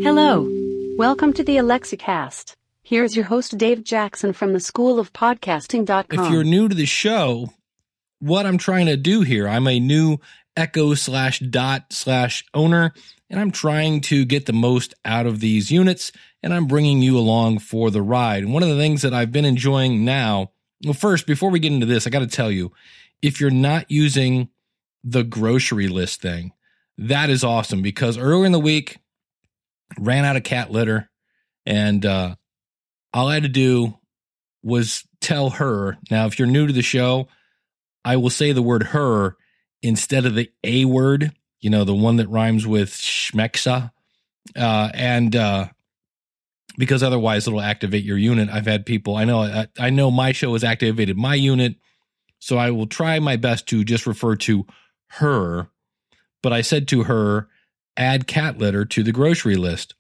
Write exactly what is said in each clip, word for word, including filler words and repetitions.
Hello. Welcome to the AlexiCast. Here's your host, Dave Jackson from the School of Podcasting dot com. If you're new to the show, what I'm trying to do here, I'm a new Echo slash Dot slash owner, and I'm trying to get the most out of these units, and I'm bringing you along for the ride. And one of the things that I've been enjoying now, well, first, before we get into this, I got to tell you, if you're not using the grocery list thing, that is awesome, because earlier in the week, ran out of cat litter, and uh, all I had to do was tell her. Now, if you're new to the show, I will say the word her instead of the A word, you know, the one that rhymes with schmexa. Uh, and uh, because otherwise it'll activate your unit. I've had people, I know, I, I know my show has activated my unit, so I will try my best to just refer to her. But I said to her, add cat litter to the grocery list.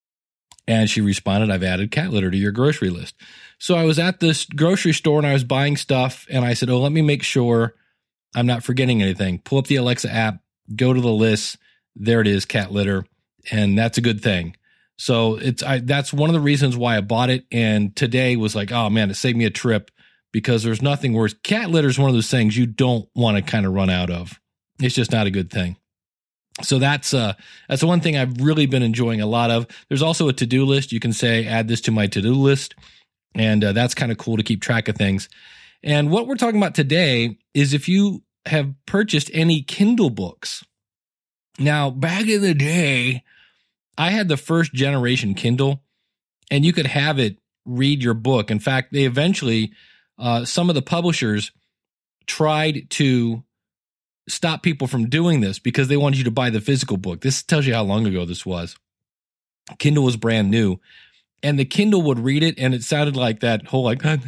And she responded, I've added cat litter to your grocery list. So I was at this grocery store and I was buying stuff, and I said, oh, let me make sure I'm not forgetting anything. Pull up the Alexa app, go to the list. There it is, cat litter. And that's a good thing. So it's I, that's one of the reasons why I bought it. And today was like, oh man, it saved me a trip, because there's nothing worse. Cat litter is one of those things you don't want to kind of run out of. It's just not a good thing. So that's uh that's the one thing I've really been enjoying a lot of. There's also a to-do list. You can say, add this to my to-do list. And uh, that's kind of cool to keep track of things. And what we're talking about today is if you have purchased any Kindle books. Now, back in the day, I had the first generation Kindle, and you could have it read your book. In fact, they eventually, uh, some of the publishers tried to stop people from doing this because they wanted you to buy the physical book. This tells you how long ago this was. Kindle was brand new, and the Kindle would read it, and it sounded like that whole like like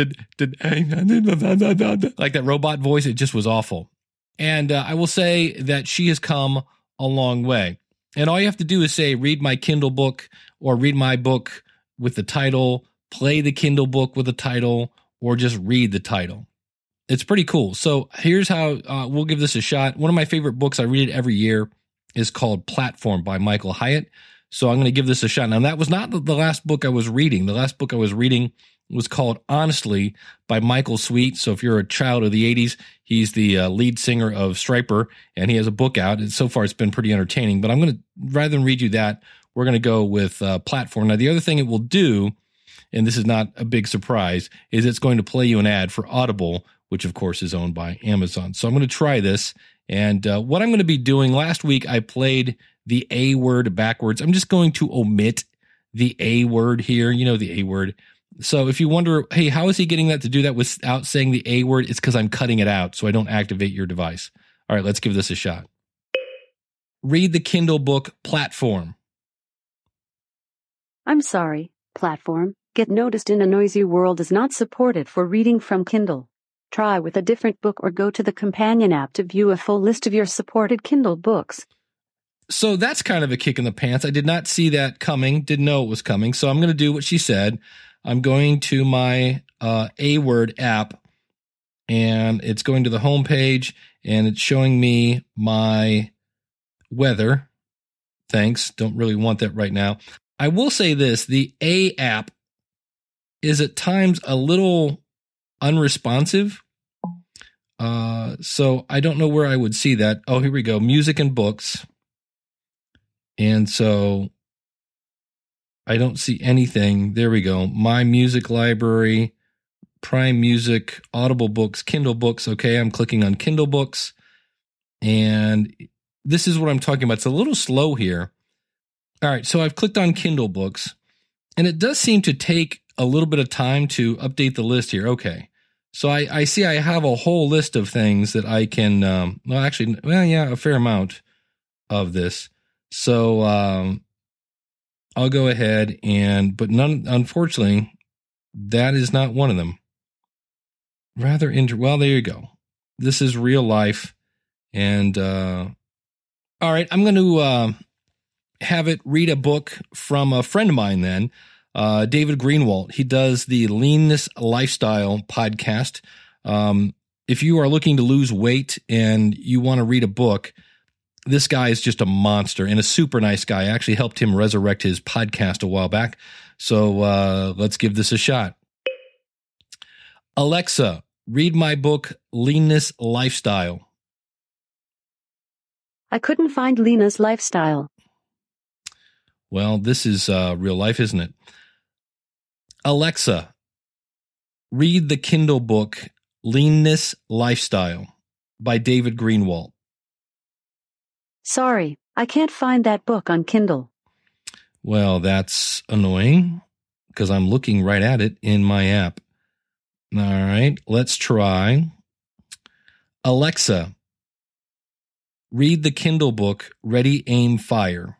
that robot voice. It just was awful. And uh, I will say that she has come a long way. And all you have to do is say, read my Kindle book, or read my book with the title, play the Kindle book with the title, or just read the title. It's pretty cool. So here's how uh, we'll give this a shot. One of my favorite books, I read it every year, is called Platform by Michael Hyatt. So I'm going to give this a shot. Now, that was not the last book I was reading. The last book I was reading was called Honestly by Michael Sweet. So if you're a child of the eighties, he's the uh, lead singer of Stryper, and he has a book out. And so far, it's been pretty entertaining. But I'm going to, rather than read you that, we're going to go with uh, Platform. Now, the other thing it will do, and this is not a big surprise, is it's going to play you an ad for Audible, which, of course, is owned by Amazon. So I'm going to try this. And uh, what I'm going to be doing, last week, I played the A word backwards. I'm just going to omit the A word here. You know, the A word. So if you wonder, hey, how is he getting that to do that without saying the A word? It's because I'm cutting it out so I don't activate your device. All right, let's give this a shot. Read the Kindle book Platform. I'm sorry, Platform. Get Noticed in a Noisy World is not supported for reading from Kindle. Try with a different book or go to the companion app to view a full list of your supported Kindle books. So that's kind of a kick in the pants. I did not see that coming, didn't know it was coming. So I'm going to do what she said. I'm going to my uh, A-Word app, and it's going to the home page, and it's showing me my weather. Thanks. Don't really want that right now. I will say this. The A app is at times a little unresponsive. Uh, so I don't know where I would see that. Oh, here we go. Music and books. And so I don't see anything. There we go. My music library, Prime Music, Audible books, Kindle books. Okay, I'm clicking on Kindle books. And this is what I'm talking about. It's a little slow here. All right, so I've clicked on Kindle books, and it does seem to take a little bit of time to update the list here. Okay, so I, I see I have a whole list of things that I can, um, well, actually, well, yeah, a fair amount of this. So um, I'll go ahead and, but none, unfortunately, that is not one of them. Rather, inter- well, there you go. This is real life. And uh, all right, I'm going to uh, have it read a book from a friend of mine then, uh, David Greenwalt. He does the Leanness Lifestyle podcast. Um, if you are looking to lose weight and you want to read a book, This guy is just a monster and a super nice guy. I actually helped him resurrect his podcast a while back. So uh, let's give this a shot. Alexa, read my book, Leanness Lifestyle. I couldn't find Lena's Lifestyle. Well, this is uh, real life, isn't it? Alexa, read the Kindle book, Leanness Lifestyle by David Greenwalt. Sorry, I can't find that book on Kindle. Well, that's annoying because I'm looking right at it in my app. All right, let's try. Alexa, read the Kindle book, Ready, Aim, Fire.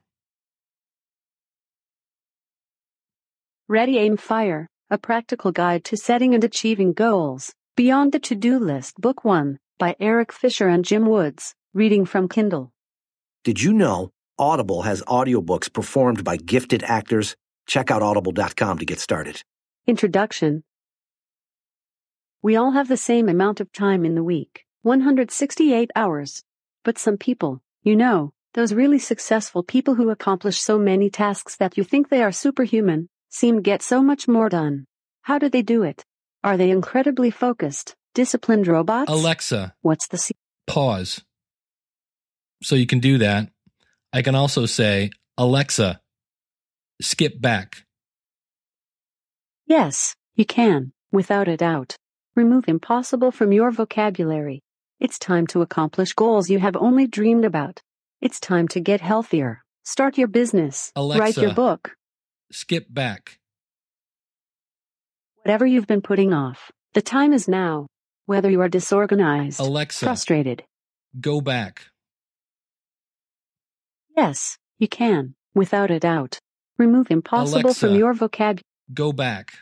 Ready, Aim, Fire, a practical guide to setting and achieving goals. Beyond the to-do list, Book one, by Eric Fisher and Jim Woods, reading from Kindle. Did you know Audible has audiobooks performed by gifted actors? Check out audible dot com to get started. Introduction. We all have the same amount of time in the week, one hundred sixty-eight hours. But some people, you know, those really successful people who accomplish so many tasks that you think they are superhuman, seem to get so much more done. How do they do it? Are they incredibly focused, disciplined robots? Alexa, what's the se- pause. So you can do that. I can also say, Alexa, skip back. Yes, you can, without a doubt. Remove impossible from your vocabulary. It's time to accomplish goals you have only dreamed about. It's time to get healthier, start your business, Alexa, write your book. Skip back. Whatever you've been putting off, the time is now. Whether you are disorganized, Alexa, frustrated, go back. Yes, you can, without a doubt. Remove impossible Alexa, from your vocabulary. Go back.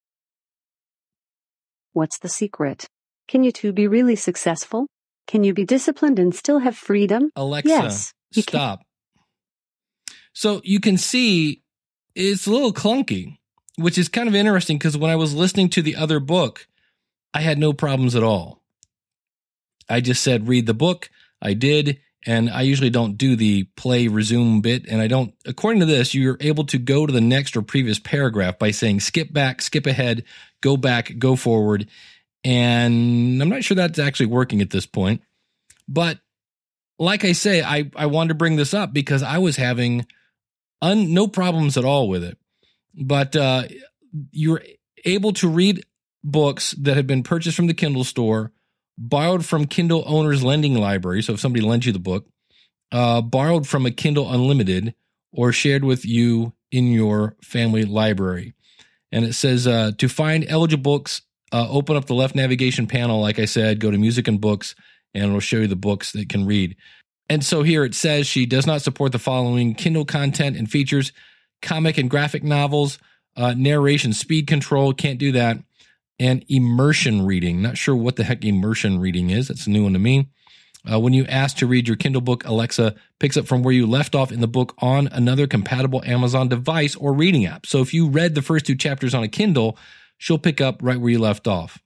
What's the secret? Can you two be really successful? Can you be disciplined and still have freedom? Alexa, yes, you stop. Can. So you can see it's a little clunky, which is kind of interesting because when I was listening to the other book, I had no problems at all. I just said, read the book. I did. And I usually don't do the play resume bit. And I don't, according to this, you're able to go to the next or previous paragraph by saying skip back, skip ahead, go back, go forward. And I'm not sure that's actually working at this point. But like I say, I, I wanted to bring this up because I was having un, no problems at all with it. But uh, you're able to read books that have been purchased from the Kindle store, borrowed from Kindle Owner's Lending Library, so if somebody lends you the book, uh, borrowed from a Kindle Unlimited, or shared with you in your family library. And it says, uh, to find eligible books, uh, open up the left navigation panel, like I said, go to Music and Books, and it'll show you the books that can read. And so here it says she does not support the following Kindle content and features: comic and graphic novels, uh, narration, speed control, can't do that, and immersion reading. Not sure what the heck immersion reading is. That's a new one to me. Uh, when you ask to read your Kindle book, Alexa picks up from where you left off in the book on another compatible Amazon device or reading app. So if you read the first two chapters on a Kindle, she'll pick up right where you left off.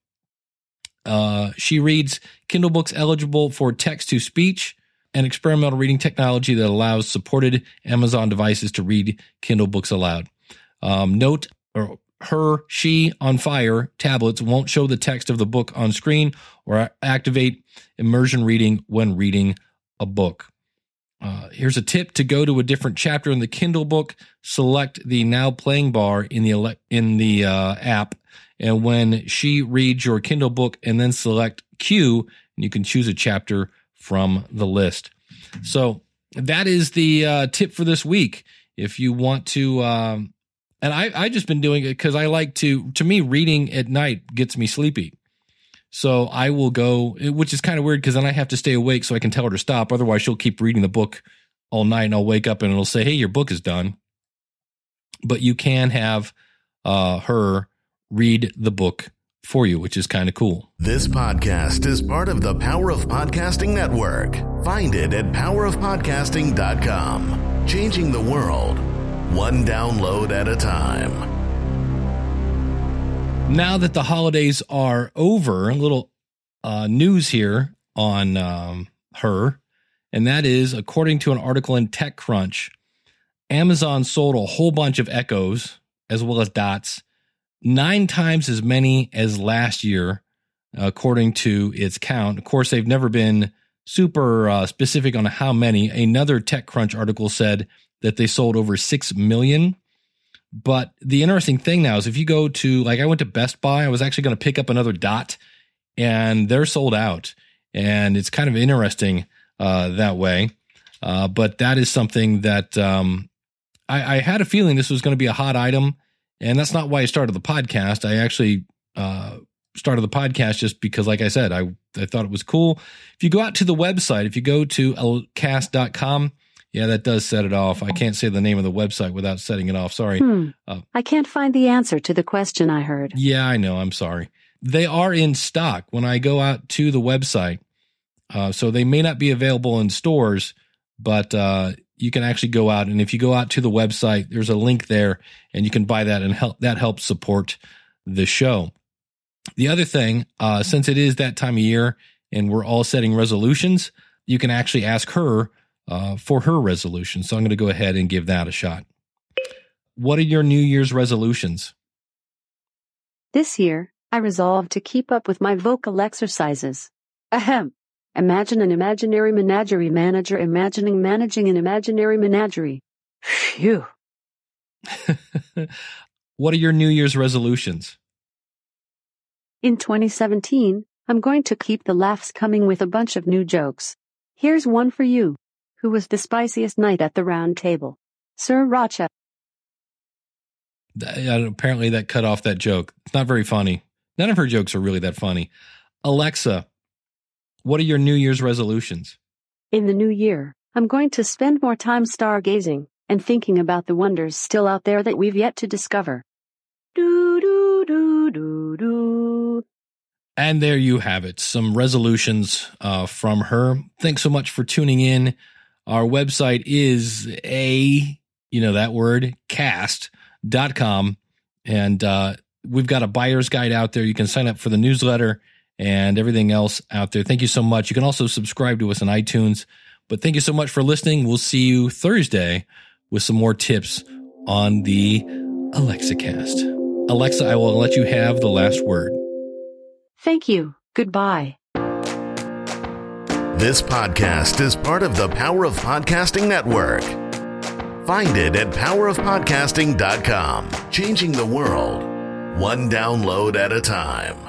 Uh, she reads Kindle books eligible for text-to-speech and experimental reading technology that allows supported Amazon devices to read Kindle books aloud. Um, note, or her, she on Fire tablets won't show the text of the book on screen or activate immersion reading when reading a book. Uh, here's a tip to go to a different chapter in the Kindle book. Select the Now Playing bar in the ele- in the uh, app, and when she reads your Kindle book, and then select Q, and you can choose a chapter from the list. So that is the uh, tip for this week. If you want to. Um, And I I just been doing it because I like to, to me, reading at night gets me sleepy. So I will go, which is kind of weird because then I have to stay awake so I can tell her to stop. Otherwise, she'll keep reading the book all night and I'll wake up and it'll say, hey, your book is done. But you can have uh, her read the book for you, which is kind of cool. This podcast is part of the Power of Podcasting Network. Find it at power of podcasting dot com. Changing the world, one download at a time. Now that the holidays are over, a little uh, news here on um, her. And that is, according to an article in TechCrunch, Amazon sold a whole bunch of Echoes as well as Dots, nine times as many as last year, according to its count. Of course, they've never been super uh, specific on how many. Another TechCrunch article said that they sold over six million. But the interesting thing now is if you go to, like I went to Best Buy, I was actually going to pick up another Dot, and they're sold out. And it's kind of interesting uh, that way. Uh, but that is something that um, I, I had a feeling this was going to be a hot item. And that's not why I started the podcast. I actually uh, started the podcast just because, like I said, I, I thought it was cool. If you go out to the website, if you go to L cast dot com, yeah, that does set it off. I can't say the name of the website without setting it off. Sorry. Hmm. Uh, I can't find the answer to the question I heard. Yeah, I know. I'm sorry. They are in stock when I go out to the website. Uh, so they may not be available in stores, but uh, you can actually go out. And if you go out to the website, there's a link there and you can buy that, and help that helps support the show. The other thing, uh, since it is that time of year and we're all setting resolutions, you can actually ask her uh, for her resolution. So I'm going to go ahead and give that a shot. What are your New Year's resolutions? This year, I resolved to keep up with my vocal exercises. Ahem. Imagine an imaginary menagerie manager imagining managing an imaginary menagerie. Phew. What are your New Year's resolutions? In twenty seventeen, I'm going to keep the laughs coming with a bunch of new jokes. Here's one for you. Who was the spiciest knight at the round table? Sir Rocha. Apparently that cut off that joke. It's not very funny. None of her jokes are really that funny. Alexa, what are your New Year's resolutions? In the new year, I'm going to spend more time stargazing and thinking about the wonders still out there that we've yet to discover. Do, do, do, do, do. And there you have it. Some resolutions uh, from her. Thanks so much for tuning in. Our website is a, you know that word, cast dot com. And uh, we've got a buyer's guide out there. You can sign up for the newsletter and everything else out there. Thank you so much. You can also subscribe to us on iTunes. But thank you so much for listening. We'll see you Thursday with some more tips on the Alexa Cast. Alexa, I will let you have the last word. Thank you. Goodbye. This podcast is part of the Power of Podcasting Network. Find it at power of podcasting dot com. Changing the world, one download at a time.